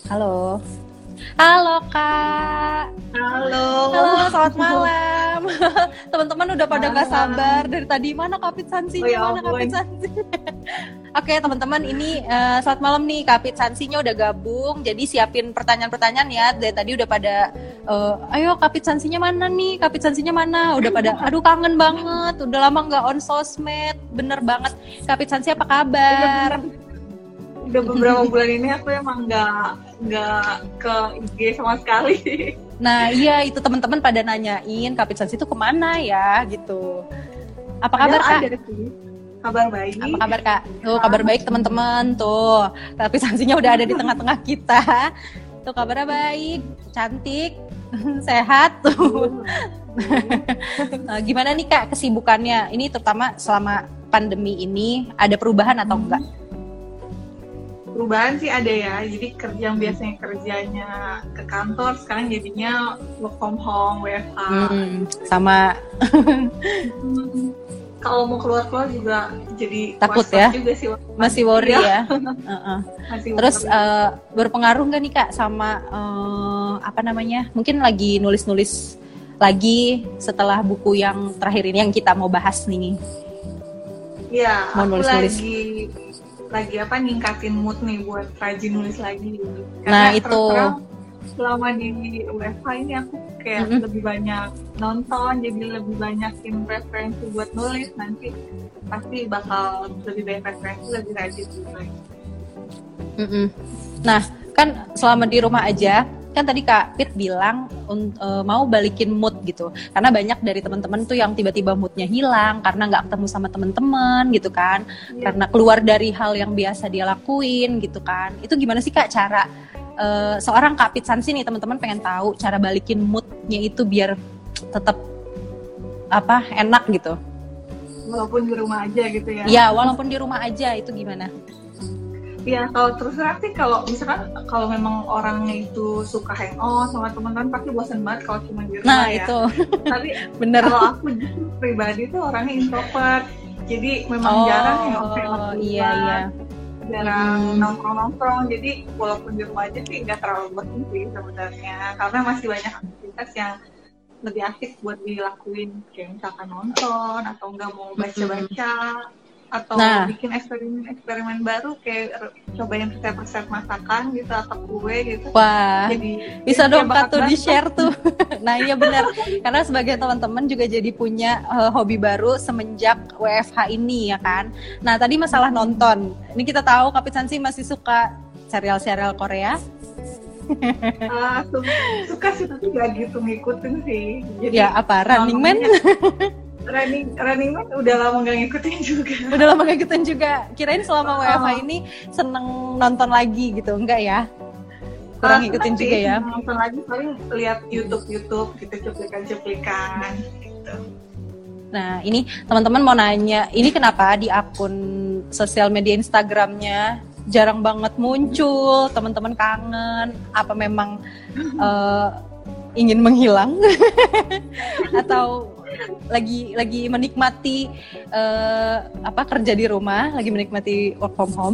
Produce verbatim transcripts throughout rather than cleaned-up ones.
Halo. Halo Kak. Halo. Halo, selamat malam. Teman-teman udah pada nggak sabar dari tadi, mana Kapit Sansinya, Oh, ya mana ampun. Kapit Sansinya. Oke teman-teman, ini uh, selamat malam nih, Kapit Sansinya udah gabung. Jadi siapin pertanyaan-pertanyaan ya. Dari tadi udah pada, uh, ayo Kapit Sansinya mana nih, Kapit Sansinya mana. Udah pada, aduh kangen banget. Udah lama nggak on sosmed, bener banget. Kapit Sansi apa kabar? Udah beberapa bulan ini aku emang nggak nggak ke I G sama sekali. Nah iya, itu teman-teman pada nanyain Kapit Sansi itu kemana ya gitu. Apa kabar Ya, Kak? ada sih. Kabar baik. Apa kabar Kak? Tuh kabar baik teman-teman tuh. Kapit Sansinya udah ada di tengah-tengah kita. Tuh kabarnya baik, cantik, sehat tuh. Nah, gimana nih Kak kesibukannya? Ini terutama selama pandemi ini ada perubahan atau enggak? Perubahan sih ada ya. Jadi kerja yang biasanya kerjanya ke kantor sekarang jadinya work from home, W F H. Hmm, sama. Kalau mau keluar-keluar juga jadi Takut was-was ya? juga sih. Masih worry Iya. ya. Uh-uh. Masih Terus worry. uh, berpengaruh nggak nih Kak sama uh, apa namanya? Mungkin lagi nulis-nulis lagi setelah buku yang terakhir ini yang kita mau bahas nih. Iya, Mau aku nulis-nulis. lagi lagi apa ningkatin mood nih buat rajin nulis lagi. Nah, Karena itu. terus terang selama di W F H ini aku kayak Mm-mm. lebih banyak nonton, jadi lebih banyakin referensi buat nulis. Nanti pasti bakal lebih banyak referensi, lebih rajin nulis. Mm-mm. Nah, kan selama di rumah aja, kan tadi Kak Pit bilang un- uh, mau balikin mood gitu. Karena banyak dari teman-teman tuh yang tiba-tiba moodnya hilang karena nggak ketemu sama teman-teman gitu kan. Iya. Karena keluar dari hal yang biasa dia lakuin gitu kan. Itu gimana sih Kak cara uh, seorang Kapit Sansi nih, teman-teman pengen tahu cara balikin moodnya itu biar tetap apa enak gitu. Walaupun di rumah aja gitu ya. Iya, walaupun di rumah aja itu gimana? Iya, kalau terus terang sih kalau misalkan kalau memang orangnya itu suka hangout sama teman-teman pasti bosan banget kalau cuma di rumah Nah, ya. itu Tapi bener. kalau aku justru pribadi tuh orangnya introvert, jadi memang Oh, jarang hangout hangout iya iya. jarang Hmm. nongkrong-nongkrong. Jadi walaupun di rumah aja sih nggak terlalu bosan sih sebenarnya, karena masih banyak aktivitas yang lebih asik buat dilakuin, kayak misalkan nonton atau nggak mau baca-baca atau Nah. bikin eksperimen-eksperimen baru kayak re- cobain resep-resep masakan gitu atau kue gitu. Wah, Jadi bisa jadi dong kayak Kak bakat tuh banget. di-share tuh. Nah iya benar, karena sebagai teman-teman juga jadi punya uh, hobi baru semenjak W F H ini ya kan. Nah tadi masalah nonton, ini kita tahu Kapit Sansi masih suka serial-serial Korea. Ah, su- suka sih tapi gak gitu ngikutin sih. Jadi Ya apa, Running Man? running running man udah lama gak ngikutin juga. Udah lama gak ngikutin juga. Kirain selama W F H ini seneng nonton lagi gitu, enggak ya? Kurang Ah, ngikutin seneng juga sih, ya. nonton lagi paling lihat YouTube YouTube gitu, cuplikan-cuplikan gitu. Nah, ini teman-teman mau nanya, ini kenapa di akun sosial media Instagramnya jarang banget muncul, teman-teman kangen, apa memang uh, ingin menghilang atau lagi lagi menikmati uh, apa kerja di rumah, lagi menikmati work from home?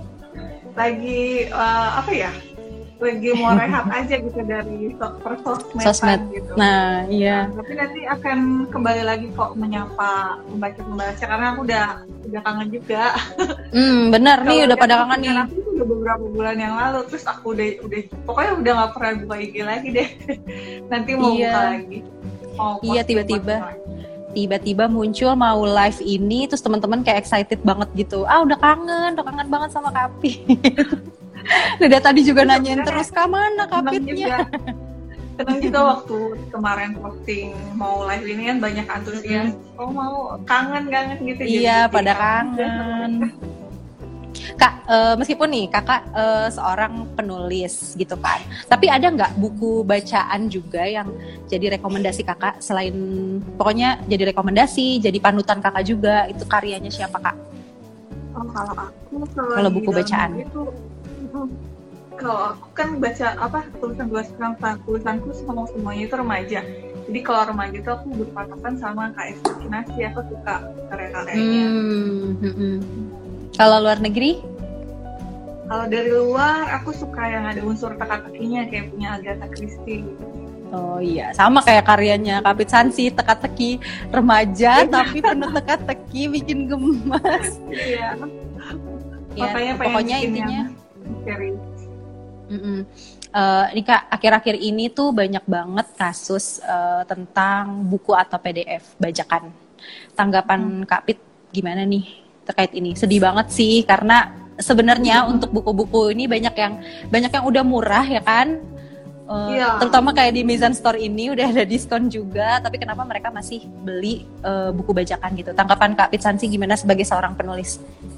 Lagi eh, apa ya? Lagi mau rehat aja gitu dari so- persosmedan Sosmed. gitu. Nah, iya. Nah, tapi nanti akan kembali lagi kok menyapa pembaca-pembaca karena aku udah udah kangen juga. Hmm, benar nih Kalau udah lihat pada kangen nih. postingan aku tuh udah beberapa bulan yang lalu, terus aku udah udah pokoknya udah nggak pernah buka I G lagi deh. Nanti mau Iya. buka lagi. Mau Iya, posting tiba-tiba. posting lagi. Tiba-tiba muncul mau live ini, terus teman-teman kayak excited banget gitu. Ah udah kangen, udah kangen banget sama Kapit. Udah tadi juga nanyain terus, "Kak mana Seneng Kapitnya?" juga. Seneng juga waktu kemarin posting mau live ini kan banyak antusias. Oh mau kangen kangen gitu. Iya, Jadi- pada jadi kangen. Kak, eh, meskipun nih kakak eh, seorang penulis gitu kan, tapi ada nggak buku bacaan juga yang jadi rekomendasi kakak selain pokoknya jadi rekomendasi, jadi panutan kakak juga, itu karyanya siapa Kak? Oh, kalau aku Kalau di buku dalam bacaan. itu mm, kalau aku kan baca apa tulisan tulisan tulisanku semua semuanya itu remaja. Jadi kalau remaja itu aku berpatokan sama Kak Esti Kinasi, aku suka karya-karyanya. Hmm, hmm, hmm. Kalau luar negeri? Kalau dari luar aku suka yang ada unsur teka-tekinya kayak punya Agatha Christie. Oh iya, sama kayak karyanya Kapit Sansi, teka-teki remaja tapi penuh teka-teki, bikin gemas. Iya. Ya, Makanya pengen pokoknya bikin intinya. yang misteri. Mm-mm. Eh, ini Kak, akhir-akhir ini tuh banyak banget kasus eh, tentang buku atau P D F bajakan. Tanggapan Kak Pit gimana nih terkait ini? Sedih banget sih karena sebenarnya untuk buku-buku ini banyak yang banyak yang udah murah ya kan. Eh, Iya. Terutama kayak di Mizan Store ini udah ada diskon juga, tapi kenapa mereka masih beli eh, buku bajakan gitu? Tanggapan Kak Pit Sansi gimana sebagai seorang penulis?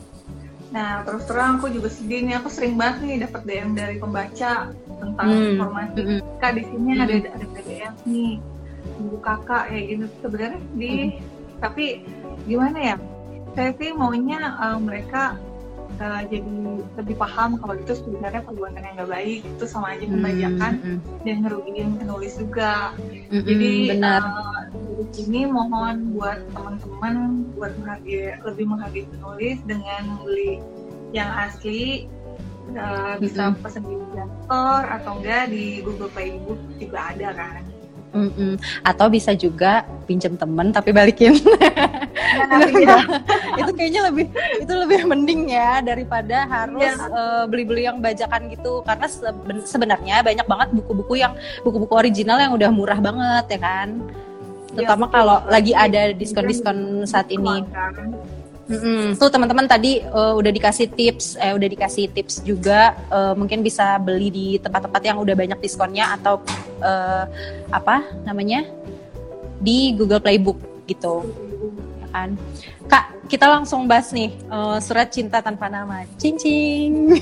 Nah, terus terang aku juga sedih nih, aku sering banget nih dapat D M dari pembaca tentang Hmm, informasi. mm-mm. Kak, di sini Hmm. ada ada P D F nih, buku kakak kayak gitu. Sebenarnya sedih, tapi gimana ya? Saya sih maunya eh, mereka eh, jadi lebih paham kalau itu sebenarnya perbuatan yang nggak baik, itu sama aja pembajakan Mm-mm. dan ngerugiin penulis juga. Mm-mm, Jadi benar. eh, di sini mohon buat teman-teman buat menghargai, lebih menghargai penulis dengan beli yang asli. Uh, bisa Mm-mm. pesen di store atau enggak di Google Play Book juga ada kan. Mm-mm. Atau bisa juga pinjem temen tapi balikin. Nah, iya. Itu kayaknya lebih itu lebih mending ya daripada harus Iya. eh, beli-beli yang bajakan gitu, karena seben- sebenarnya banyak banget buku-buku yang buku-buku original yang udah murah banget ya kan, terutama betul. kalau lagi Jadi, ada diskon-diskon saat ini. kan. Mm-mm. Tuh teman-teman tadi eh, udah dikasih tips, eh udah dikasih tips juga, eh, mungkin bisa beli di tempat-tempat yang udah banyak diskonnya atau eh, apa namanya di Google Playbook gitu, ya kan? Kak, kita langsung bahas nih eh, Surat Cinta Tanpa Nama. Cincing.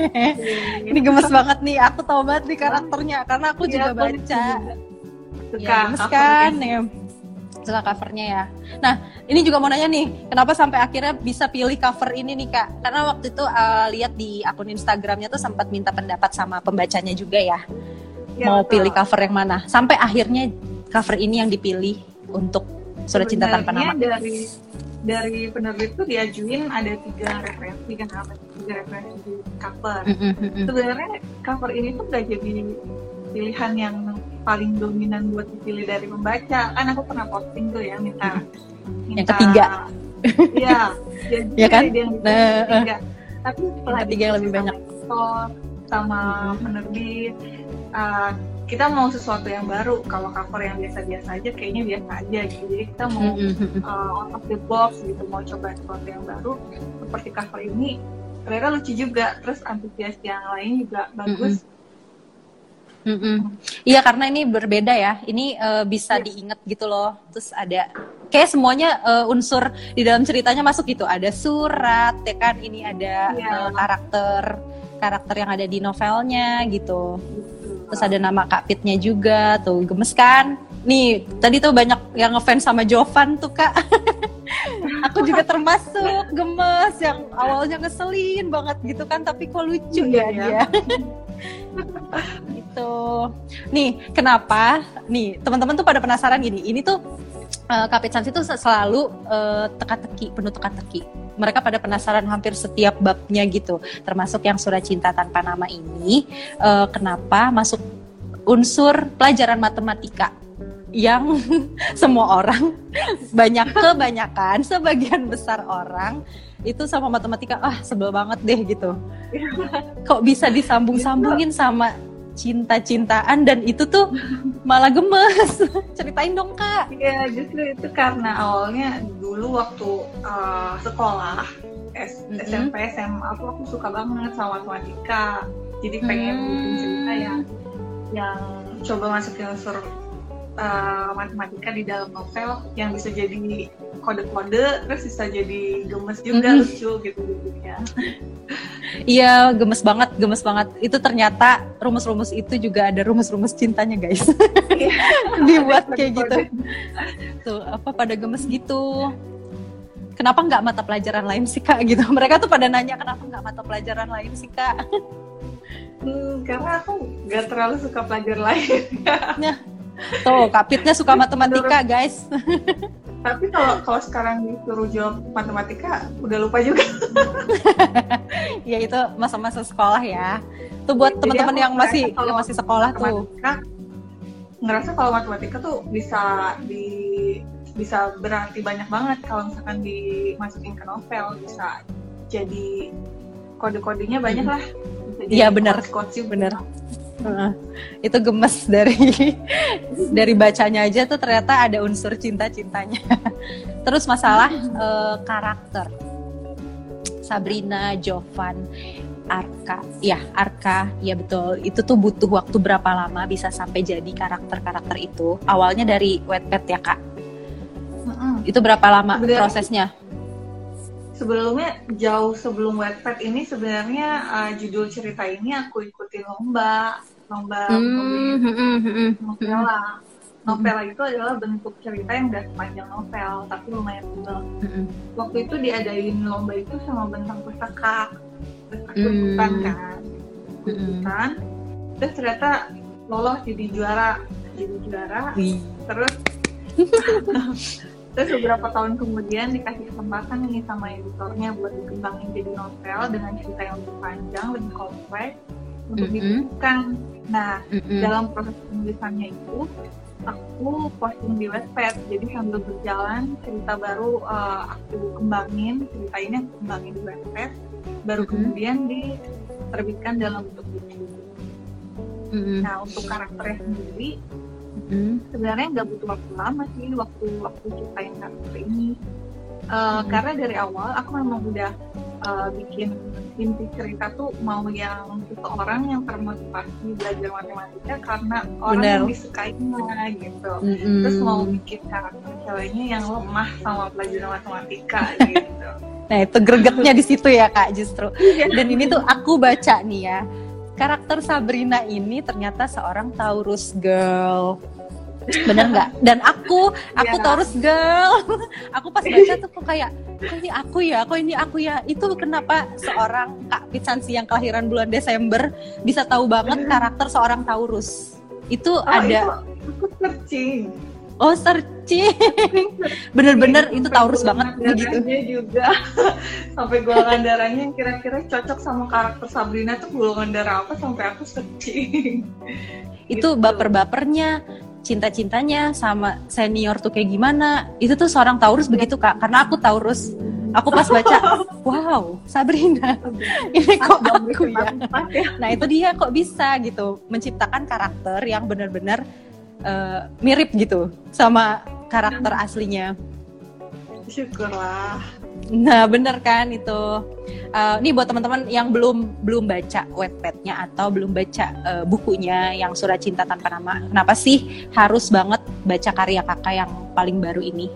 Ini gemes banget nih, aku tahu banget nih karakternya karena aku Iya, juga aku baca. Suka Ya, gemes covernya. kan ya. Suka covernya ya. Nah, ini juga mau nanya nih, kenapa sampai akhirnya bisa pilih cover ini nih Kak? Karena waktu itu uh, lihat di akun Instagramnya tuh sempat minta pendapat sama pembacanya juga ya. Iya, Mau betul. pilih cover yang mana? Sampai akhirnya cover ini yang dipilih untuk Surat Cinta Tanpa Nama. Sebenarnya dari dari penerbit tuh diajuin ada tiga referensi kan, apa tiga referensi di cover. Mm-mm, mm-mm. Sebenarnya cover ini tuh gak jadi pilihan yang paling dominan buat dipilih dari pembaca. Kan aku pernah posting tuh ya minta, minta Yang ketiga. Iya, jadi Ya kan? ada yang Nah, yang ketiga. Tapi setelah yang ketiga yang lebih diskusi banyak. sama editor, sama penerbit, uh, kita mau sesuatu yang baru. Kalau cover yang biasa-biasa aja kayaknya biasa aja gitu. Jadi kita mau Mm-mm, mm-mm. uh, out of the box gitu, mau coba sesuatu yang baru seperti cover ini. Ternyata lucu juga, terus antusias yang lain juga bagus. Mm-mm. Iya, karena ini berbeda ya. Ini eh, bisa diingat gitu loh. Terus ada kayak semuanya eh, unsur di dalam ceritanya masuk gitu. Ada surat, ya kan? Ini ada Iya. eh, karakter karakter yang ada di novelnya gitu. Terus ada nama Kak Pitnya juga. Tuh gemes kan? Nih tadi tuh banyak yang ngefans sama Jovan tuh Kak. Aku juga termasuk gemes yang awalnya ngeselin banget gitu kan, tapi kok lucu Iya, ya ya. dia. Gitu. Nih, kenapa? Nih, teman-teman tuh pada penasaran gini. Ini tuh uh, Kapit Sansi tuh selalu uh, teka-teki, penuh teka-teki. Mereka pada penasaran hampir setiap babnya gitu. Termasuk yang Surat Cinta Tanpa Nama ini, uh, kenapa masuk unsur pelajaran matematika yang semua orang, banyak kebanyakan, sebagian besar orang itu sama matematika, ah sebel banget deh gitu. Kok bisa disambung-sambungin sama cinta-cintaan dan itu tuh malah gemes. Ceritain dong Kak. Iya, justru itu karena awalnya dulu waktu uh, sekolah S- Mm-mm. S M P S M A aku aku suka banget sama matematika. Jadi pengen Hmm. bikin cerita yang yang coba masukin unsur uh, matematika di dalam novel yang bisa jadi kode-kode, terus bisa jadi gemes juga, Mm-mm. lucu gitu jadinya. Iya, gemes banget, gemes banget. Itu ternyata rumus-rumus itu juga ada rumus-rumus cintanya guys. Dibuat kayak gitu. Tuh, apa pada gemes gitu. Kenapa nggak mata pelajaran lain sih Kak gitu? Mereka tuh pada nanya kenapa nggak mata pelajaran lain sih Kak? Hmm, karena aku gak terlalu suka pelajar lain. Tuh, Kak Pitnya suka matematika, Menurut, guys. tapi kalau kalau sekarang disuruh jawab matematika udah lupa juga. Ya itu masa-masa sekolah ya. Tuh buat Jadi teman-teman aku yang masih ngerasa kalau yang masih sekolah tuh. matematika, ngerasa kalau matematika tuh bisa di bisa berarti banyak banget kalau misalkan dimasukin ke novel, bisa jadi kode-kodenya banyak lah. Bisa jadi Iya benar, quotes-quotes juga. benar. Heeh. Itu gemes dari dari bacanya aja tuh ternyata ada unsur cinta-cintanya. Terus masalah eh, karakter Sabrina, Jovan, Arka, ya Arka, ya betul. Itu tuh butuh waktu berapa lama bisa sampai jadi karakter-karakter itu? Awalnya dari Wattpad ya Kak? Mm-mm. Itu berapa lama Sebenarnya- prosesnya? Sebelumnya jauh sebelum Wattpad ini sebenarnya uh, judul cerita ini aku ikutin lomba, lomba Hmm, penulis hmm, hmm, hmm, novela. Novela itu adalah bentuk cerita yang udah sepanjang novel, tapi lumayan tebal. hmm, Waktu itu diadain lomba itu sama Bentang Pustaka, terus aku Hmm. ikutan kan, Aku Hmm. ikutan, terus ternyata lolos jadi juara, jadi juara, Wih. terus terus beberapa tahun kemudian dikasih kesempatan nih sama editornya buat dikembangin jadi novel dengan cerita yang lebih panjang, lebih kompleks untuk Mm-mm. dibukukan. Nah, Mm-mm. dalam proses penulisannya itu aku posting di Wattpad, jadi sambil berjalan cerita baru uh, aku kembangin, cerita ini aku kembangin di Wattpad, baru Mhm. kemudian diterbitkan dalam bentuk buku. Mm-mm. Nah, untuk karakternya sendiri Mm-mm. sebenarnya nggak butuh waktu lama sih waktu waktu ciptain karakter ini. Uh, Hmm. Karena dari awal aku memang udah uh, bikin inti cerita tuh mau yang seseorang yang termotivasi belajar matematika karena orang Benar. yang disukainya gitu. Mm-mm. Terus mau bikin karakter ceweknya yang lemah sama pelajaran matematika gitu. Nah itu gregetnya di situ ya Kak justru. Dan ini tuh aku baca nih ya, karakter Sabrina ini ternyata seorang Taurus girl. Bener nggak? Dan aku, aku Iya. Taurus girl. Aku pas baca tuh kok kayak, kok ini aku ya, kok ini aku ya. Itu kenapa seorang Kak Pitsansi yang kelahiran bulan Desember bisa tahu banget karakter seorang Taurus. Itu Oh, ada, itu aku searching. oh searching. Bener-bener itu Taurus banget begitu. Darahnya juga sampai golongan darahnya yang kira-kira cocok sama karakter Sabrina tuh golongan darah apa sampai aku searching. Itu Gitu. baper-bapernya, cinta-cintanya sama senior tuh kayak gimana. Itu tuh seorang Taurus begitu Kak, karena aku Taurus. Aku pas baca, wow, Sabrina, ini kok aku ya. Nah itu dia kok bisa gitu menciptakan karakter yang benar-benar uh, mirip gitu sama karakter aslinya. Syukurlah. Nah bener kan itu. Uh, nih buat teman-teman yang belum belum baca Wattpad-nya atau belum baca uh, bukunya yang Surat Cinta Tanpa Nama, kenapa sih harus banget baca karya kakak yang paling baru ini?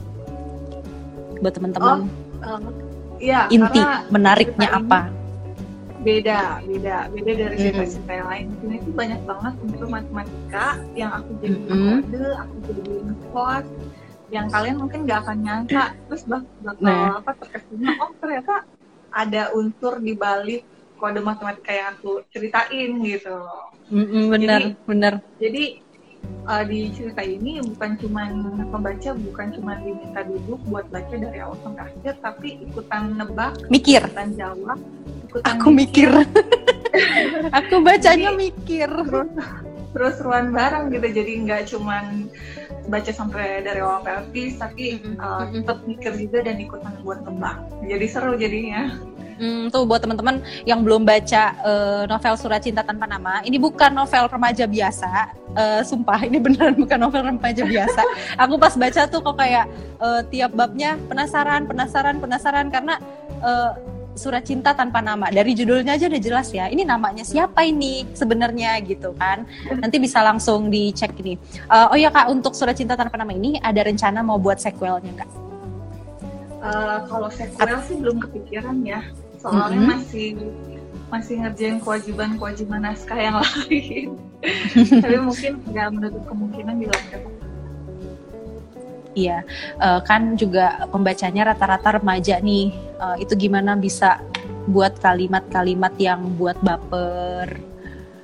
Buat teman-teman, Um, Iya, inti karena menariknya cerita ini apa? beda, beda, beda dari Mm-mm. cerita-cerita yang lain. Di sini tuh banyak banget unsur matematika yang aku jadi Mm-mm. kode, aku jadi nge-code, yang kalian mungkin nggak akan nyangka. Terus bak- bakal Nah. apa terkesima, oh ternyata ada unsur di balik kode matematika yang aku ceritain gitu. Mm-mm, bener, Jadi- bener. Jadi uh, di cerita ini bukan cuma pembaca bukan cuma diminta duduk buat baca dari awal sampai akhir, tapi ikutan nebak, Mikir. ikutan jawab, ikutan Aku mikir. Aku bacanya mikir. terus ruan bareng gitu. Jadi nggak cuman baca sampai dari awal sampai habis, tapi Mm-mm, uh, mm-mm. tetap mikir juga dan ikutan buat nebak. Jadi seru jadinya. Hmm, tuh buat teman-teman yang belum baca eh, novel Surat Cinta Tanpa Nama, ini bukan novel remaja biasa. Eh, sumpah, ini beneran bukan novel remaja biasa. Aku pas baca tuh kok kayak eh, tiap babnya penasaran, penasaran, penasaran karena eh, Surat Cinta Tanpa Nama. Dari judulnya aja udah jelas ya. Ini namanya siapa ini sebenarnya gitu kan. Nanti bisa langsung dicek ini. Eh, oh ya Kak, untuk Surat Cinta Tanpa Nama ini ada rencana mau buat sequelnya nggak? Uh, kalau sequel sih belum kepikiran ya, soalnya Mm-mm. masih masih ngerjain kewajiban-kewajiban naskah yang lain. Tapi mungkin nggak menutup kemungkinan di lain waktu. Iya, eh, kan juga pembacanya rata-rata remaja nih. Eh, itu gimana bisa buat kalimat-kalimat yang buat baper?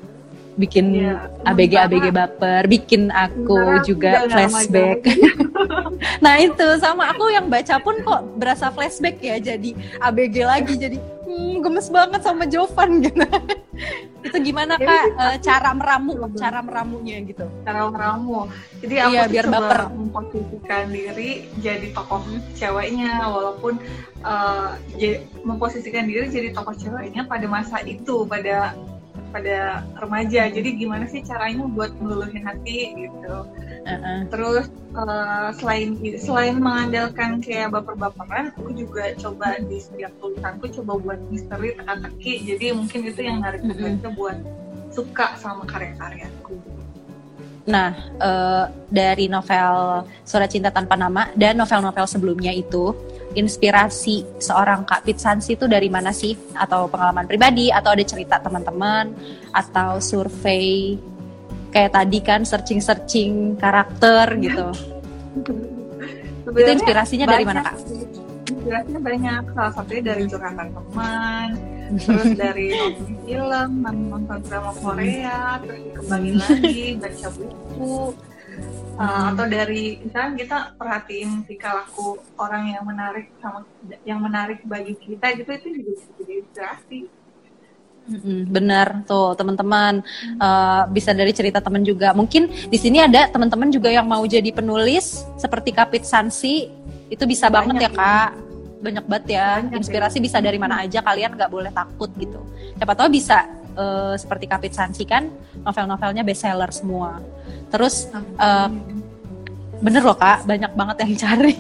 bikin Iya, A B G A B G sementara- baper, bikin aku sementara aku juga udah nggak flashback. remaja Nah itu sama aku yang baca pun kok berasa flashback ya, jadi A B G lagi, jadi hmm, gemes banget sama Jovan gitu. Itu gimana Jadi, Kak eh, cara meramu, cara meramunya gitu? cara meramu. Jadi aku Iya, tuh biar coba baper. memposisikan diri jadi tokoh ceweknya, walaupun uh, j- memposisikan diri jadi tokoh ceweknya pada masa itu, pada pada remaja. Jadi gimana sih caranya buat ngeluluhin hati gitu. Uh-uh. Terus uh, selain selain mengandalkan kayak baper-baperan, aku juga coba di setiap tulisanku coba buat misteri, teka-teki. Jadi mungkin itu yang narik Mm-mm. mereka buat suka sama karya-karyaku. Nah, eh, dari novel Surat Cinta Tanpa Nama dan novel-novel sebelumnya itu, inspirasi seorang Kak Pitsansi itu dari mana sih? Atau pengalaman pribadi, atau ada cerita teman-teman, atau survei kayak tadi kan searching-searching karakter gitu. Itu Sebenarnya inspirasinya dari mana, banyak Kak? sih. Inspirasinya banyak, salah satunya dari curhatan teman, terus dari nonton film, nonton drama Korea, terus dikembangin lagi, baca buku, uh, atau dari misalnya kita perhatiin tingkah laku orang yang menarik sama yang menarik bagi kita gitu, itu juga bisa jadi inspirasi. Mm-mm, benar tuh teman-teman. Eh, bisa dari cerita teman juga. Mungkin di sini ada teman-teman juga yang mau jadi penulis seperti Kak Pitsansi, itu bisa Banyak banget ya ya. Kak. Banyak banget ya. Banyak Inspirasi bisa dari mana aja, kalian nggak boleh takut gitu. Siapa tahu bisa eh, seperti Kak Pitsansi kan, novel-novelnya bestseller semua. Terus eh, bener loh Kak, banyak banget yang cari.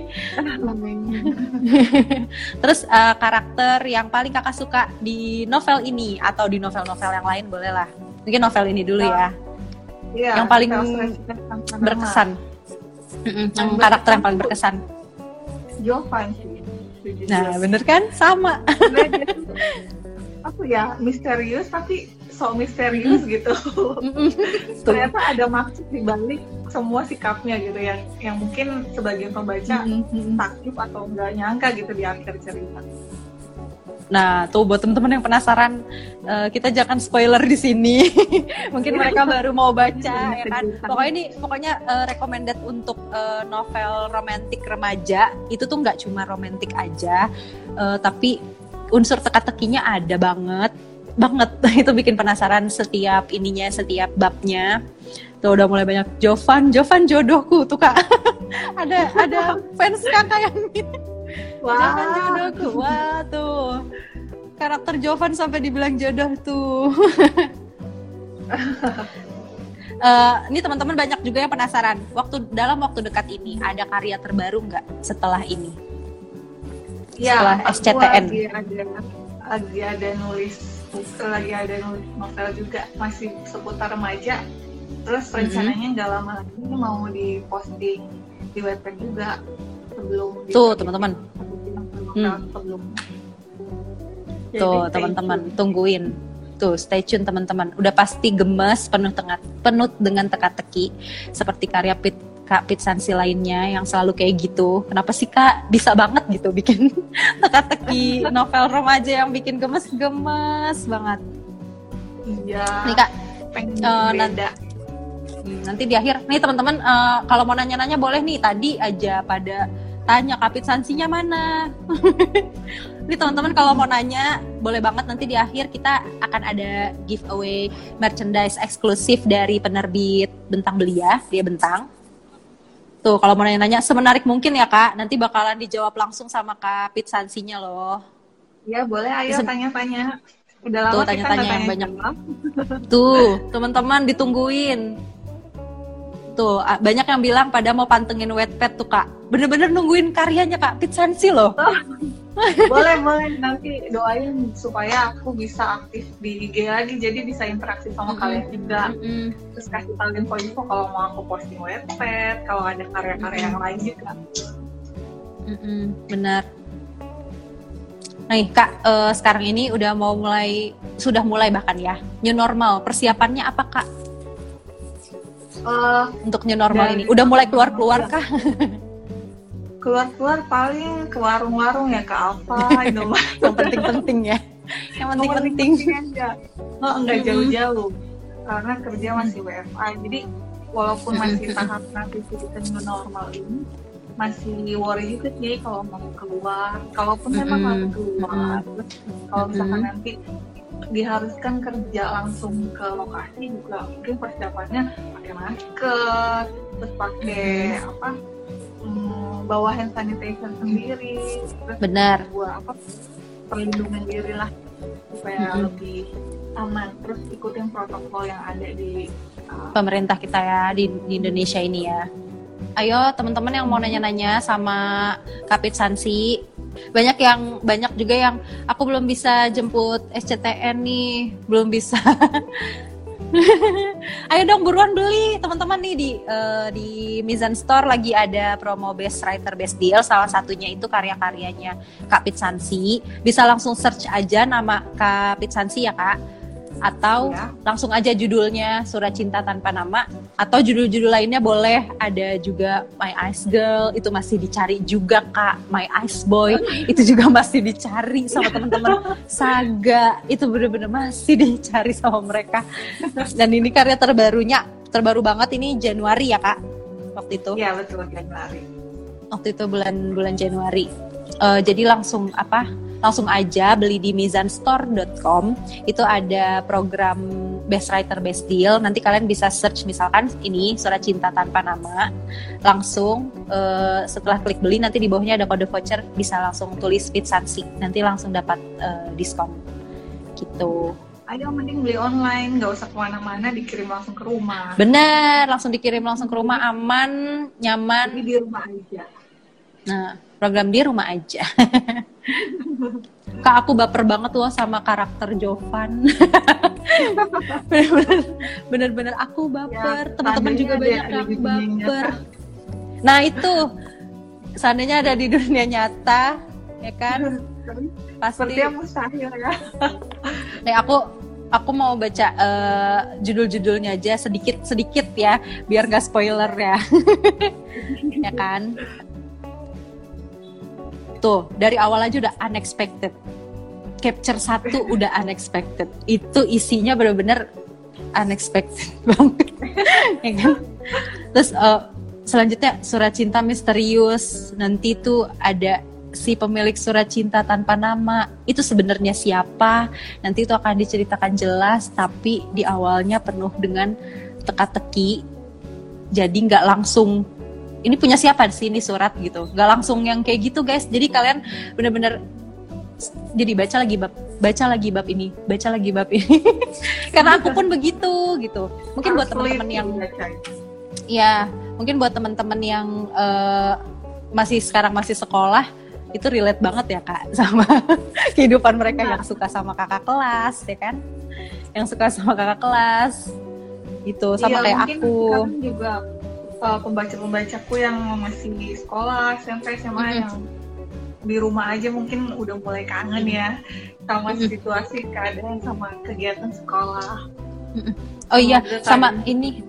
Terus eh, karakter yang paling Kakak suka di novel ini atau di novel-novel yang lain boleh lah. Mungkin novel ini dulu ya. Iya, Yang paling novel Surat Cinta Tanpa Nama. Berkesan. Mm-mm, yang Yang karakter yang berkesan paling tuh berkesan. Jovan sih. Jujur. Nah, bener kan? Sama. Sebenarnya dia tuh, apa ya, misterius tapi so misterius gitu. Mm-mm. Tuh. Ternyata ada maksud di balik semua sikapnya gitu, yang yang mungkin sebagian pembaca Mm-mm. takjub atau nggak nyangka gitu di akhir cerita. Nah, tuh buat teman-teman yang penasaran, eh, kita jangan spoiler di sini. Mungkin mereka baru mau baca ya kan. Pokoknya ini pokoknya eh, recommended untuk eh, novel romantik remaja. Itu tuh nggak cuma romantik aja, eh, tapi unsur teka-tekinya ada banget. Banget. Itu bikin penasaran setiap ininya, setiap babnya. Tuh udah mulai banyak Jovan, Jovan jodohku tuh Kak. ada ada fans Kakak yang Jovan jodohku. Wah tuh karakter Jovan sampai dibilang jodoh tuh. Eh, ini teman-teman banyak juga yang penasaran. Waktu dalam waktu dekat ini ada karya terbaru nggak setelah ini? Setelah Ya, S C T N. aku lagi ada lagi ada nulis lagi ada nulis novel juga, masih seputar remaja. Terus rencananya nggak lama lagi mau diposting di website juga sebelum Tuh teman-teman. novel Hmm. sebelum. Tuh Jadi, teman-teman tungguin. Tuh stay tune teman-teman. Udah pasti gemes, penuh tengah, penuh dengan teka-teki seperti karya Pit, Kak Pitsansi lainnya yang selalu kayak gitu. Kenapa sih Kak bisa banget gitu bikin teka-teki novel remaja yang bikin gemes-gemes banget. Iya. Nih Kak, pengen eh, beda. Hmm, nanti di akhir nih teman-teman eh, kalau mau nanya-nanya boleh nih, tadi aja pada tanya Kak Pitsansinya mana. Nih teman-teman kalau mau nanya boleh banget, nanti di akhir kita akan ada giveaway merchandise eksklusif dari penerbit Bentang Belia, dia Bentang. Tuh kalau mau nanya-nanya semenarik mungkin ya Kak, nanti bakalan dijawab langsung sama Kak Pitsansinya loh. Ya boleh, ayo Bisa- tanya-tanya. Udah lama Tuh, kita tanya-tanya nggak yang tanya banyak. jawab. Tuh, teman-teman ditungguin. Tuh, a- banyak yang bilang pada mau pantengin Wattpad tuh Kak. Bener-bener nungguin karyanya Kak Pitsansi loh. Boleh, boleh. Nanti doain supaya aku bisa aktif di I G lagi, jadi bisa interaksi sama Mm-mm. kalian juga. Mm-mm. Terus kasih tahu info-info kalau mau aku posting Wattpad, kalau ada karya-karya yang lain juga. Mm-mm, benar. Nih Kak, eh, sekarang ini udah mau mulai, sudah mulai bahkan ya, new normal. Persiapannya apa Kak Eh, untuk new normal Dari- ini? Udah mulai keluar-keluar kah? keluar-keluar paling ke warung-warung ya, ke Alfa, Indomaret. Yang penting-penting ya. Yang penting-penting. aja. Oh, enggak Mm-mm. jauh-jauh. karena kerja masih W F H. Jadi walaupun masih tahap transisi kita new normal ini, masih worry juga sih kalau mau keluar. Kalaupun memang harus keluar, terus kalau misalkan nanti diharuskan kerja langsung ke lokasi juga mungkin persiapannya pakai masker, terus pakai apa? Hmm, bawa hand sanitizer sendiri, terus Benar. buat apa? Perlindungan diri lah supaya Mm-mm. lebih aman. Terus ikutin protokol yang ada di uh, Pemerintah kita ya di, di Indonesia ini ya. Ayo teman-teman yang mau nanya-nanya sama Kapit Sansi, banyak yang banyak juga yang aku belum bisa jemput S C T N nih, belum bisa. Ayo dong buruan beli teman-teman nih di uh, di Mizan Store lagi ada promo Best Writer Best Deal, salah satunya itu karya-karyanya Kapit Sansi. Bisa langsung search aja nama Kapit Sansi ya Kak, atau ya. langsung aja judulnya Surat Cinta Tanpa Nama, atau judul-judul lainnya boleh, ada juga My Ice Girl, itu masih dicari juga Kak. My Ice Boy itu juga masih dicari sama teman-teman. Saga itu bener-bener masih dicari sama mereka. Dan ini karya terbarunya, terbaru banget ini Januari ya Kak waktu itu. Iya betul, Januari. Waktu itu bulan bulan Januari. Uh, jadi langsung apa? Langsung aja beli di mizan store dot com. Itu ada program Best Writer Best Deal. Nanti kalian bisa search misalkan ini Surat Cinta Tanpa Nama. Langsung uh, setelah klik beli nanti di bawahnya ada kode voucher, bisa langsung tulis Fit Sansi. Nanti langsung dapat uh, diskon. Gitu. Ayo mending beli online, nggak usah kemana-mana, dikirim langsung ke rumah. Bener, langsung dikirim langsung ke rumah, aman, nyaman. Jadi di rumah aja. Nah, program di rumah aja. Kak, aku baper banget loh sama karakter Jovan. Bener-bener, bener-bener aku baper. Ya, teman-teman juga seandainya banyak ada yang di dunia baper. nyata. Nah itu, seandainya ada di dunia nyata, ya kan? Pasti. Seperti yang mustahil ya. Nih aku, aku mau baca uh, judul-judulnya aja sedikit-sedikit ya, biar nggak spoiler ya. Ya kan? Tuh, dari awal aja udah unexpected. Capture satu udah unexpected. Itu isinya benar-benar unexpected banget. Ya kan? Terus uh, selanjutnya Surat Cinta Misterius. Nanti tuh ada si pemilik Surat Cinta Tanpa Nama. Itu sebenarnya siapa? Nanti itu akan diceritakan jelas, tapi di awalnya penuh dengan teka-teki. Jadi nggak langsung ini punya siapa sih ini surat gitu, nggak langsung yang kayak gitu guys. Jadi kalian bener-bener jadi baca lagi bab, baca lagi bab ini, baca lagi bab ini. Karena aku pun begitu gitu. Mungkin buat teman-teman yang, ya mungkin buat teman-teman yang uh, masih sekarang masih sekolah itu relate banget ya Kak sama kehidupan mereka yang suka sama kakak kelas ya kan, yang suka sama kakak kelas gitu sama iya, kayak aku. Juga Uh, pembaca-pembacaku yang masih sekolah, S M P, S M A mm-hmm. yang di rumah aja mungkin udah mulai kangen ya sama mm-hmm. situasi, keadaan, sama kegiatan sekolah. Mm-hmm. Oh iya, sama ini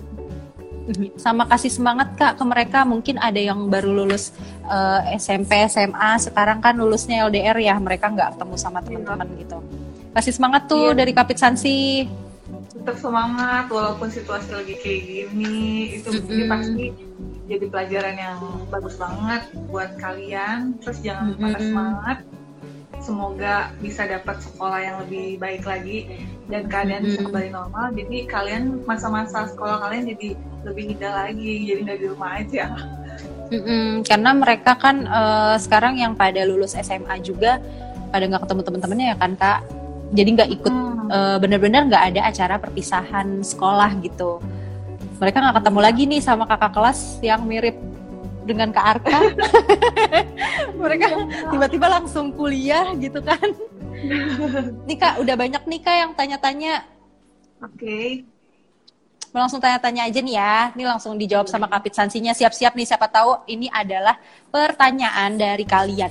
sama kasih semangat Kak ke mereka. Mungkin ada yang baru lulus uh, S M P, S M A, sekarang kan lulusnya L D R ya, mereka nggak ketemu sama teman-teman yeah. gitu. Kasih semangat tuh yeah. dari Kapit Sansi. Tetap semangat walaupun situasi lagi kayak gini, itu mm-hmm. pasti jadi pelajaran yang bagus banget buat kalian. Terus jangan mm-hmm. patah semangat, semoga bisa dapat sekolah yang lebih baik lagi dan keadaan mm-hmm. bisa kembali normal. Jadi kalian masa-masa sekolah kalian jadi lebih indah lagi, jadi nggak di rumah aja. Mm-hmm. Karena mereka kan uh, sekarang yang pada lulus S M A juga pada nggak ketemu teman-temannya ya kan Kak. Jadi nggak ikut hmm. uh, benar-benar nggak ada acara perpisahan sekolah gitu. Mereka nggak ketemu lagi nih sama kakak kelas yang mirip dengan Kak Arka. Mereka tiba-tiba langsung kuliah gitu kan. Nih Kak, udah banyak nih Kak yang tanya-tanya. Oke. Okay. Langsung tanya-tanya aja nih ya. Ini langsung dijawab sama Kapit Sansinya. Siap-siap nih, siapa tahu ini adalah pertanyaan dari kalian.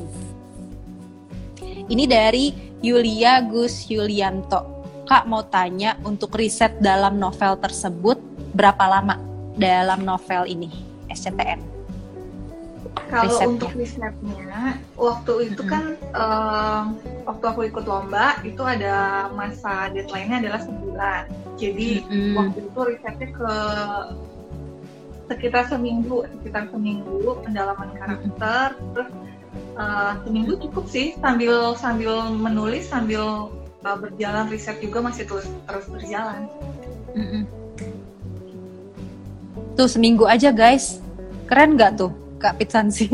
Ini dari Yulia Gus Yulianto. Kak mau tanya, untuk riset dalam novel tersebut berapa lama dalam novel ini S C T N? Kalau risetnya? untuk risetnya, waktu itu Mm-mm. kan em, waktu aku ikut lomba itu ada masa deadline-nya adalah sebulan. Jadi Mm-mm. waktu itu risetnya ke sekitar seminggu, sekitar seminggu pendalaman karakter, terus eh, seminggu cukup sih sambil sambil menulis sambil eh, berjalan riset juga masih terus terus berjalan. Mm-mm. Tuh seminggu aja guys, keren nggak tuh Kak Pitsansi?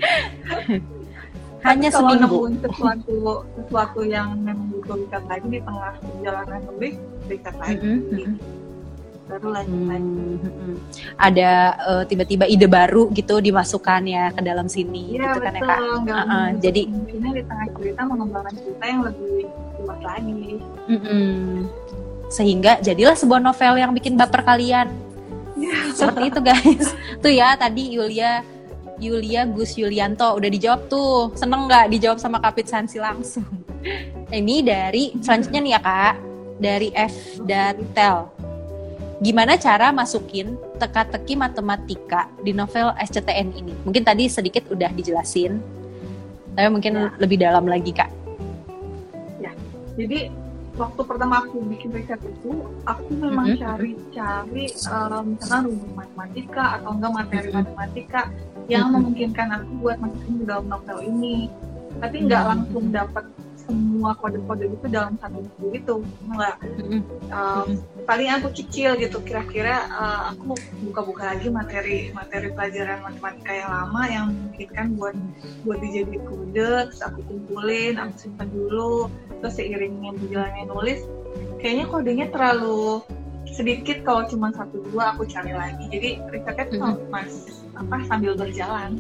Hanya Tapi kalau seminggu. nemuin sesuatu sesuatu yang memang butuh riset lagi di tengah perjalanan nulis, riset lagi, Mm-mm, mm-mm. baru lanjut lagi. Hmm, mm-mm. Ada eh, tiba-tiba ide baru gitu dimasukkan ya ke dalam sini Iya gitu kan ya betul, Kak. nggak Uh-uh, menutup jadi kemungkinan di tengah cerita mengembangkan cerita yang lebih luas lagi. mm-mm. Sehingga jadilah sebuah novel yang bikin baper kalian. Seperti itu guys. Tuh ya tadi Yulia Yulia Gus Yulianto udah dijawab tuh. Seneng nggak dijawab sama Kak Pitsansi langsung? Ini dari selanjutnya nih ya Kak, dari F Datel. Gimana cara masukin teka-teki matematika di novel S C T N ini? Mungkin tadi sedikit udah dijelasin, tapi mungkin Ya. lebih dalam lagi Kak. Ya, jadi waktu pertama aku bikin riset itu, aku memang Mm-hmm. cari-cari um, misalkan rumus matematika atau enggak materi Mm-hmm. matematika yang Mm-hmm. memungkinkan aku buat masukin di dalam novel ini. Tapi nggak Mm-hmm. langsung dapat semua kode-kode itu dalam satu buku itu, enggak. Mm-hmm. Um, paling aku cicil gitu, kira-kira uh, aku buka-buka lagi materi materi pelajaran matematika yang lama yang memungkinkan buat buat dijadiin kode, terus aku kumpulin, aku simpan dulu, terus seiringnya berjalannya nulis, kayaknya kodenya terlalu sedikit kalau cuma satu dua aku cari lagi, jadi risetnya tuh Mm-hmm. mas apa sambil berjalan.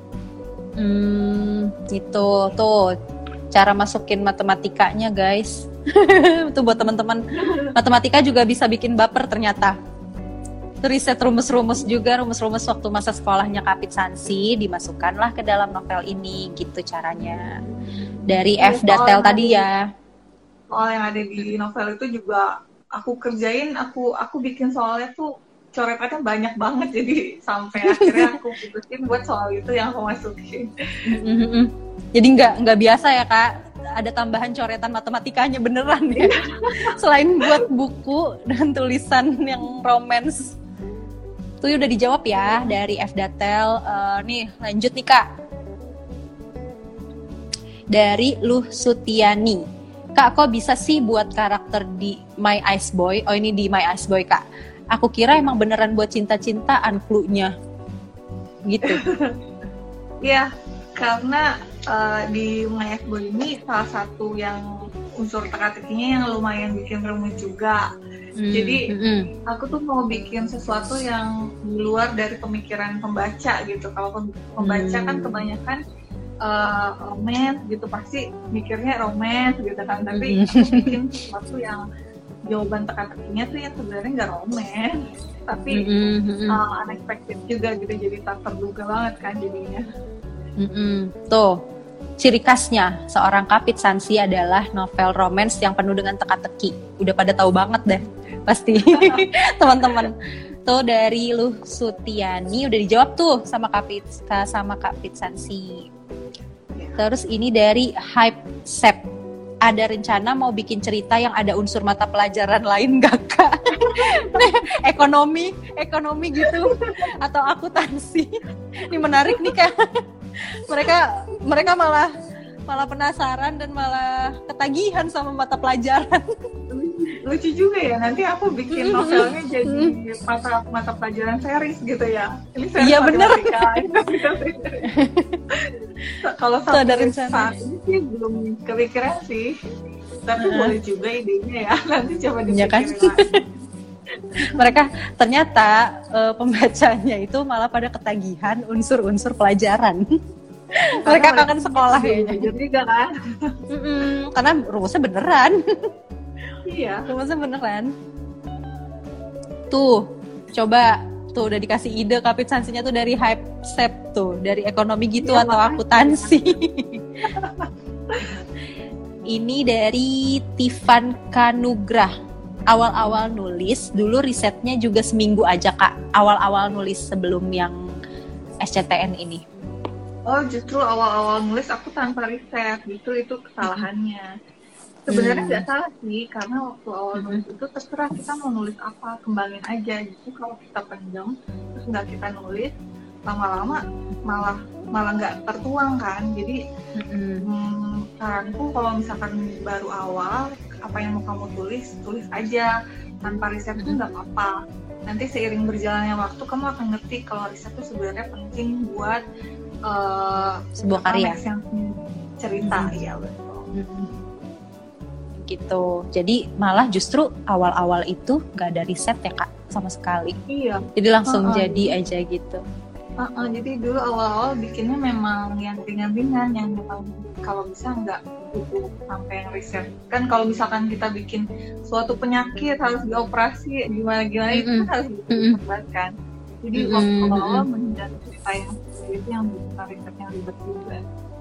Hmm, itu tuh cara masukin matematikanya guys. Tuh buat teman-teman matematika juga bisa bikin baper ternyata. Itu riset rumus-rumus juga, rumus-rumus waktu masa sekolahnya Kak Pitsansi dimasukkanlah ke dalam novel ini gitu caranya. Dari Ya, F Datel soal tadi yang ya. soal yang ada di novel itu juga aku kerjain, aku aku bikin soalnya tuh coretannya banyak banget, jadi sampai akhirnya aku putusin buat soal itu yang aku masukin. Mm-mm. Jadi nggak nggak biasa ya Kak, ada tambahan coretan matematikanya beneran ya. Selain buat buku dan tulisan yang romance. Itu udah dijawab ya dari F Datel. Uh, nih lanjut nih Kak. Dari Luh Sutiani. Kak, kok bisa sih buat karakter di My Ice Boy? Oh ini di My Ice Boy Kak. Aku kira emang beneran buat cinta-cintaan clue-nya. Gitu. Iya, karena uh, di My Ice Boy ini salah satu yang unsur teka-tekinya yang lumayan bikin rumit juga. Hmm, Jadi hmm, aku tuh mau bikin sesuatu yang di luar dari pemikiran pembaca gitu. Kalau pembaca Hmm. kan kebanyakan uh, romance gitu, pasti mikirnya romance gitu kan. Tapi Hmm. aku bikin sesuatu yang jawaban teka-tekinya tuh yang sebenarnya nggak romance, tapi hmm, hmm, uh, unexpected juga gitu. Jadi tak terduga banget kan jadinya. hmm. Tuh, ciri khasnya seorang Kak Pitsansi adalah novel romance yang penuh dengan teka-teki. Udah pada tahu banget deh, pasti teman-teman. Tuh dari Luh Sutiani udah dijawab tuh sama Kak Pit, sama Kak Pitsansi. Terus ini dari Hype Sep. Ada rencana mau bikin cerita yang ada unsur mata pelajaran lain gak Kak? ekonomi, ekonomi gitu atau akuntansi. Ini menarik nih Kak. Mereka mereka malah malah penasaran dan malah ketagihan sama mata pelajaran. Lucu juga ya, nanti aku bikin novelnya jadi mata mata pelajaran series gitu ya. Ini series Iya, bener. matematika. Kalau Tuh, ada sampai rencana. saat ini sih belum kepikiran sih, tapi Uh-huh. boleh juga idenya ya. Nanti coba Iya kan? dipikirin lagi. Mereka ternyata eh, pembacanya itu malah pada ketagihan unsur-unsur pelajaran. Mereka Karena kangen sekolah belum kayaknya. belajar juga kan? Mm-mm, karena rumusnya beneran. Iya. Rumusnya beneran. Tuh, coba tuh udah dikasih ide Kak Pitsansinya tuh dari Hype Sep tuh, dari ekonomi gitu Iya, atau makanya. akuntansi. Ini dari Tiffan Kanugrah. Awal-awal nulis, dulu risetnya juga seminggu aja Kak. Awal-awal nulis sebelum yang S C T N ini. Oh, justru awal-awal nulis aku tanpa riset, justru itu kesalahannya. Sebenarnya nggak Hmm. salah sih, karena waktu awal nulis Mm-mm. itu terserah kita mau nulis apa, kembangin aja. Justru kalau kita pendam, terus nggak kita nulis, lama-lama malah malah nggak tertuang kan. Jadi Mm-mm. hmm, saranku kalau misalkan baru awal, apa yang mau kamu tulis, tulis aja. Tanpa riset tuh Mm-mm. nggak apa-apa. Nanti seiring berjalannya waktu, kamu akan ngerti kalau riset itu sebenarnya penting buat uh, Sebuah apa karya. make sense cerita. Mm-mm. Ya betul. Mm-mm. Gitu. Jadi malah justru awal-awal itu gak ada riset ya Kak sama sekali. Iya. Jadi langsung Uh-uh. jadi aja gitu. Uh-uh. Jadi dulu awal-awal bikinnya memang yang ringan-ringan, yang memang kalau bisa nggak butuh sampai yang riset. Kan kalau misalkan kita bikin suatu penyakit harus dioperasi gimana-gimana itu Mm-mm. kan harus butuh Mm-mm. riset kan. Jadi Mm-mm. waktu awal Mm-mm. menghindari cerita yang seperti itu yang bukan riset yang ribet juga.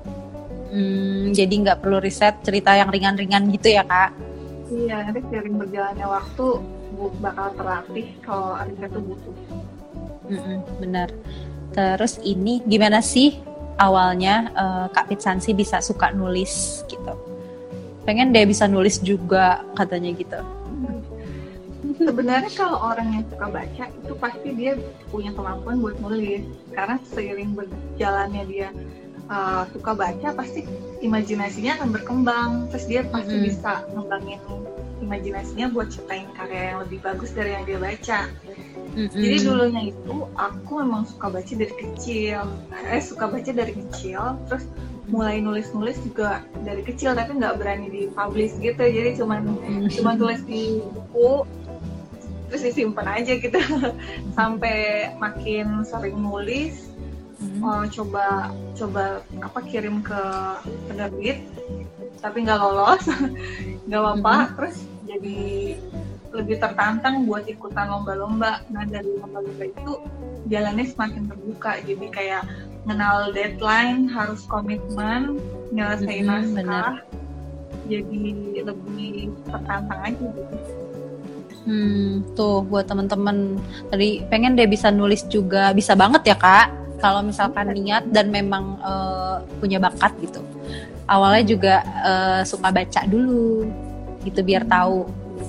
Hmm, jadi nggak perlu riset cerita yang ringan-ringan gitu ya Kak? Iya, nanti seiring berjalannya waktu bu- bakal terlatih kalau riset itu butuh. Mm-mm, benar. Terus ini gimana sih awalnya uh, Kak Pitsansi bisa suka nulis gitu? Pengen deh bisa nulis juga katanya gitu. Sebenarnya kalau orang yang suka baca itu pasti dia punya kemampuan buat nulis, karena seiring berjalannya dia uh, suka baca pasti imajinasinya akan berkembang, terus dia pasti Mm-mm. bisa ngembangin imajinasinya buat ciptain karya yang lebih bagus dari yang dia baca. Mm-mm. Jadi dulunya itu aku memang suka baca dari kecil, eh suka baca dari kecil, terus mulai nulis-nulis juga dari kecil tapi nggak berani dipublish gitu, jadi cuman Mm-mm. cuman tulis di buku terus disimpan aja gitu sampai makin sering nulis. Mm-mm. Oh, coba coba apa kirim ke penerbit tapi nggak lolos nggak apa-apa. Mm-mm. Terus jadi lebih tertantang buat ikutan lomba-lomba. Nah dari lomba-lomba itu jalannya semakin terbuka, jadi kayak kenal deadline, harus komitmen, nyelesain Mm-mm, naskah, benar. jadi lebih tertantang aja gitu. Hmm, tuh buat teman-teman tadi pengen deh bisa nulis juga, bisa banget ya Kak. Kalau misalkan niat dan memang uh, punya bakat gitu. Awalnya juga uh, suka baca dulu, gitu biar tahu.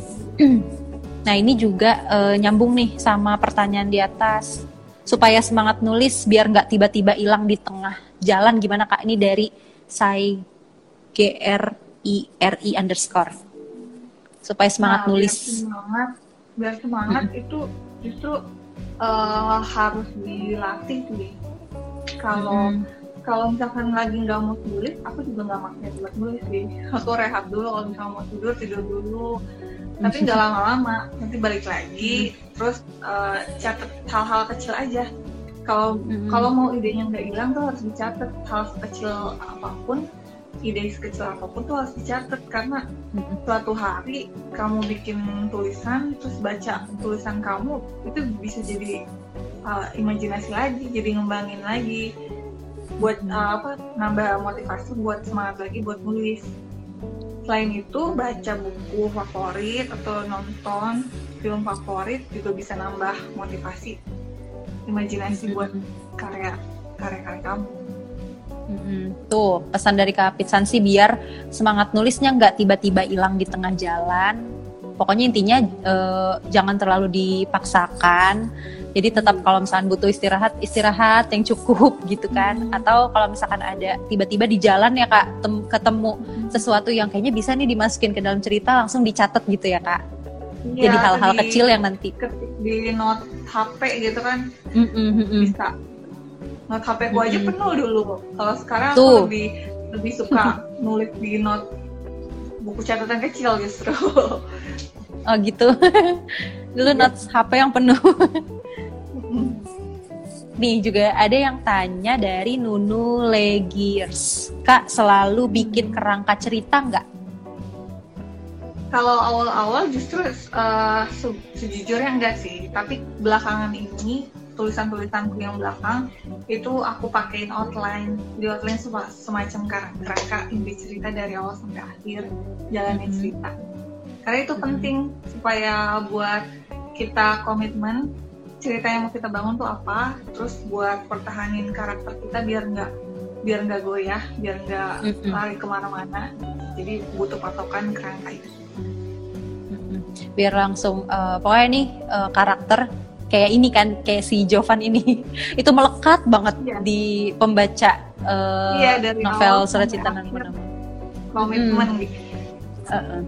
Nah ini juga uh, nyambung nih sama pertanyaan di atas. Supaya semangat nulis biar nggak tiba-tiba hilang di tengah jalan gimana Kak? Ini dari Sai G R I R I underscore. Supaya semangat Nah, nulis. biar semangat, biar semangat hmm. itu justru uh, harus dilatih sih. Kalau hmm. kalau misalkan lagi nggak mau nulis, aku juga nggak makanya buat nulis sih. Aku rehat dulu, kalau misalkan mau tidur tidur dulu. Tapi nggak lama-lama, nanti balik lagi, hmm. terus uh, catat hal-hal kecil aja. Kalau hmm. kalau mau idenya nggak hilang tuh harus dicatat, hal kecil apapun. Ide sekecil apapun tuh harus dicatat, karena mm-hmm. suatu hari kamu bikin tulisan terus baca tulisan kamu itu bisa jadi uh, imajinasi lagi, jadi ngembangin lagi buat uh, apa nambah motivasi buat semangat lagi buat nulis. Selain itu baca buku favorit atau nonton film favorit juga bisa nambah motivasi imajinasi mm-hmm. buat karya karya-karya kamu. Mm-hmm. Tuh pesan dari Kak Pitsansi biar semangat nulisnya nggak tiba-tiba hilang di tengah jalan. Pokoknya intinya eh, jangan terlalu dipaksakan. Jadi tetap kalau misalkan butuh istirahat, istirahat yang cukup gitu kan. Atau kalau misalkan ada tiba-tiba di jalan ya Kak tem- ketemu sesuatu yang kayaknya bisa nih dimasukin ke dalam cerita, langsung dicatat gitu ya Kak. Ya, jadi hal-hal di, kecil yang nanti di note H P gitu kan. Mm-mm. Bisa. Note H P ku aja mm-hmm. penuh dulu. Kalau sekarang Tuh. aku lebih lebih suka nulis di note buku catatan kecil justru. Oh gitu. Dulu note H P yang penuh. Nih juga ada yang tanya dari Nunu Legiers. Kak selalu bikin kerangka cerita nggak? Kalau awal-awal justru uh, se- sejujurnya enggak sih. Tapi belakangan ini tulisan-tulisanku yang belakang itu aku pakein outline. Di outline semacam kerangka inti cerita dari awal sampai akhir, jalanin mm-hmm. cerita. Karena itu mm-hmm. penting supaya buat kita komitmen cerita yang mau kita bangun tuh apa, terus buat pertahanin karakter kita biar nggak biar nggak goyah, biar nggak Mm-mm. lari kemana-mana. Jadi butuh patokan kerangka itu. Mm-mm. Biar langsung uh, pokoknya nih uh, karakter kayak ini kan, kayak si Jovan ini itu melekat banget Iya. di pembaca uh, Iya, dari novel awal Surat sampai Cinta akhir. Tanpa Nama. Komitmen gitu. Uh-uh.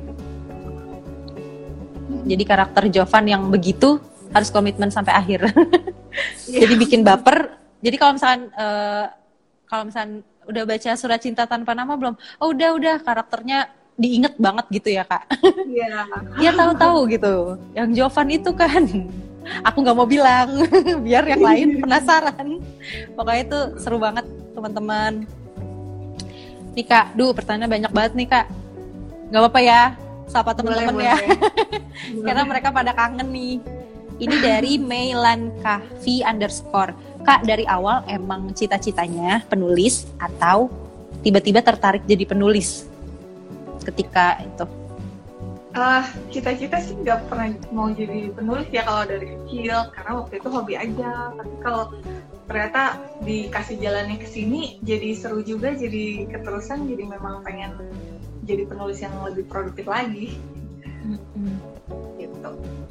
Jadi karakter Jovan yang begitu harus komitmen sampai akhir. Iya. Jadi bikin baper. Jadi kalau misalkan uh, kalau misalkan udah baca Surat Cinta Tanpa Nama belum? Oh udah udah karakternya diinget banget gitu ya kak. Iya. Dia tahu-tahu gitu. Yang Jovan itu kan. Aku nggak mau bilang biar yang lain penasaran. Pokoknya itu seru banget teman-teman. Nih kak, duh pertanyaan banyak banget nih kak. Nggak apa-apa ya, sapa teman-teman ya. Karena mereka pada kangen nih. Ini dari Mailan Kahfi underscore. Kak, dari awal emang cita-citanya penulis atau tiba-tiba tertarik jadi penulis ketika itu? Uh, cita-cita sih nggak pernah mau jadi penulis ya kalau dari kecil, karena waktu itu hobi aja. Tapi kalau ternyata dikasih jalannya ke sini, jadi seru juga, jadi keterusan, jadi memang pengen jadi penulis yang lebih produktif lagi. Mm-hmm. Gitu.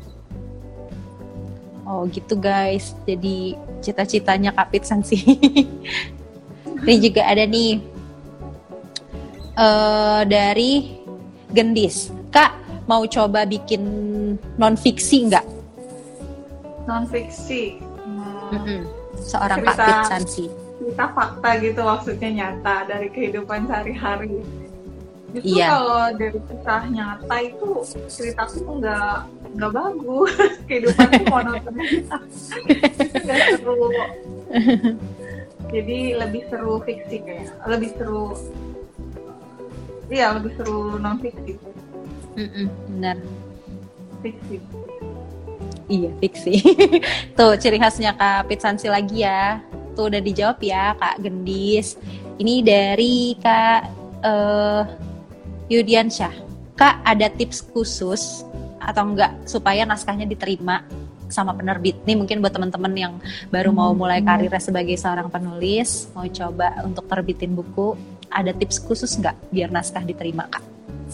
Oh gitu guys, jadi cita-citanya Kak Pitsan sih. Ini juga ada nih uh, dari Gendis. Kak, mau coba bikin non-fiksi nggak? Non-fiksi? Hmm. Seorang cerita, Kak Pitsan sih. Cerita fakta gitu maksudnya, nyata dari kehidupan sehari-hari. Justru iya. Kalau dari kisah nyata itu ceritaku nggak nggak bagus, kehidupannya monoton aja, nggak seru. Jadi lebih seru fiksi kayak, lebih seru, iya lebih seru non fiksi. Mm-mm, benar. Fiksi. Iya fiksi. Tuh ciri khasnya Kak Pitsansi lagi ya. Tuh udah dijawab ya Kak Gendis. Ini dari Kak uh, Yudiansyah. Kak, ada tips khusus atau enggak supaya naskahnya diterima sama penerbit? Nih mungkin buat teman-teman yang baru mau mulai karirnya sebagai seorang penulis, mau coba untuk terbitin buku, ada tips khusus enggak biar naskah diterima Kak?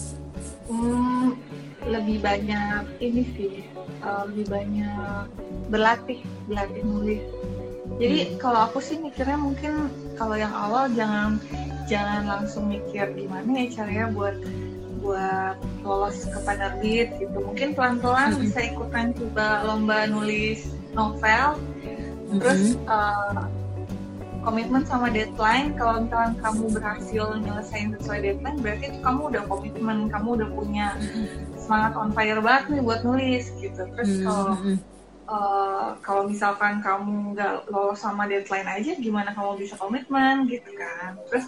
Hmm, lebih banyak ini sih, uh, lebih banyak berlatih, berlatih nulis. Jadi hmm. kalau aku sih mikirnya mungkin kalau yang awal jangan jangan langsung mikir gimana ya caranya buat buat lolos ke penerbit gitu. Mungkin pelan-pelan mm-hmm. bisa ikutan coba lomba nulis novel, mm-hmm. terus uh, komitmen sama deadline. Kalau misalnya kamu berhasil nyelesain sesuai deadline, berarti itu kamu udah komitmen, kamu udah punya semangat on fire banget nih buat nulis gitu. Terus kalau mm-hmm. Uh, kalau misalkan kamu nggak lolos sama deadline aja, gimana kamu bisa komitmen gitu kan? Terus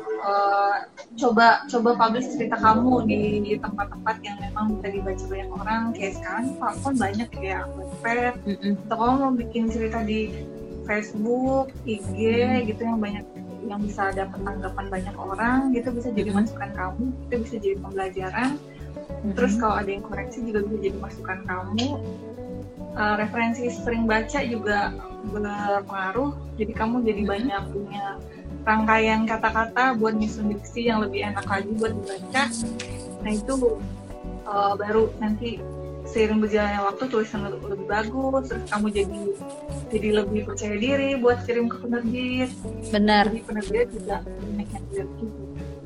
uh, coba coba publish cerita kamu di, di tempat-tempat yang memang bisa dibaca banyak orang. Kayak sekarang platform banyak ya, Wattpad. Mm-hmm. Atau kamu mau bikin cerita di Facebook, I G mm-hmm. gitu yang banyak yang bisa dapat tanggapan banyak orang gitu, bisa jadi mm-hmm. masukan kamu, itu bisa jadi pembelajaran. Mm-hmm. Terus kalau ada yang koreksi juga bisa jadi masukan kamu. Uh, referensi sering baca juga berpengaruh, jadi kamu jadi mm-hmm. banyak punya rangkaian kata-kata buat nyusun diksi yang lebih enak lagi buat dibaca. Nah itu uh, baru nanti seiring berjalannya waktu tulisan lebih, lebih bagus, terus kamu jadi jadi lebih percaya diri buat kirim ke penerbit. Benar. Jadi penerbit juga banyak yang lihat gitu.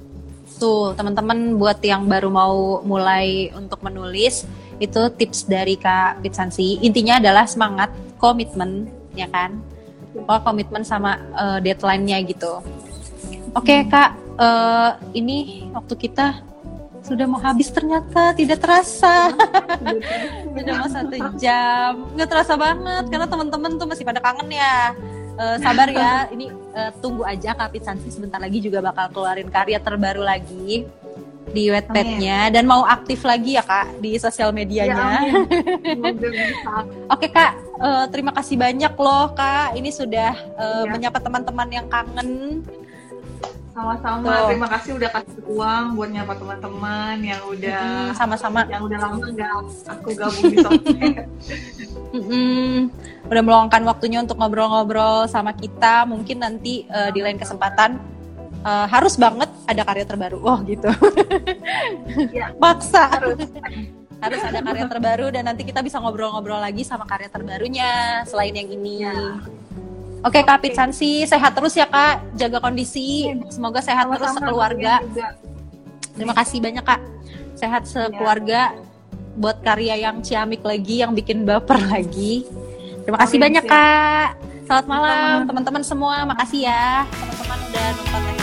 Tuh teman-teman buat yang baru mau mulai untuk menulis, itu tips dari Kak Pitsansi. Intinya adalah semangat, komitmen, ya kan? Oh, komitmen sama uh, deadline-nya gitu. Oke, okay, Kak, uh, ini waktu kita sudah mau habis ternyata, tidak terasa. Sudah mau satu jam. Nggak terasa banget, karena teman-teman tuh masih pada kangen ya. Uh, sabar ya, ini uh, tunggu aja Kak Pitsansi sebentar lagi juga bakal keluarin karya terbaru lagi di Wattpad-nya dan mau aktif lagi ya Kak di sosial medianya. Ya, Oke Kak, uh, terima kasih banyak loh Kak. Ini sudah uh, ya. menyapa teman-teman yang kangen. Sama-sama. Tuh. Terima kasih udah kasih uang buat nyapa teman-teman yang udah hmm, sama-sama. Yang udah lama nggak aku gabung di sosmed. hmm, udah meluangkan waktunya untuk ngobrol-ngobrol sama kita. Mungkin nanti uh, di lain kesempatan uh, harus banget ada karya terbaru. Oh gitu. Ya, Maksa. harus. Harus ada karya terbaru dan nanti kita bisa ngobrol-ngobrol lagi sama karya terbarunya selain yang ini. Ya. Oke Kak Oke. Pitsansi, sehat terus ya Kak, jaga kondisi, semoga sehat terus Sama-sama sekeluarga. kalian juga. Terima kasih banyak Kak, sehat sekeluarga, buat karya yang ciamik lagi, yang bikin baper lagi. Terima kasih Amin, banyak siap. Kak, selamat malam Sama-sama. teman-teman semua, makasih ya teman-teman udah nonton lagi.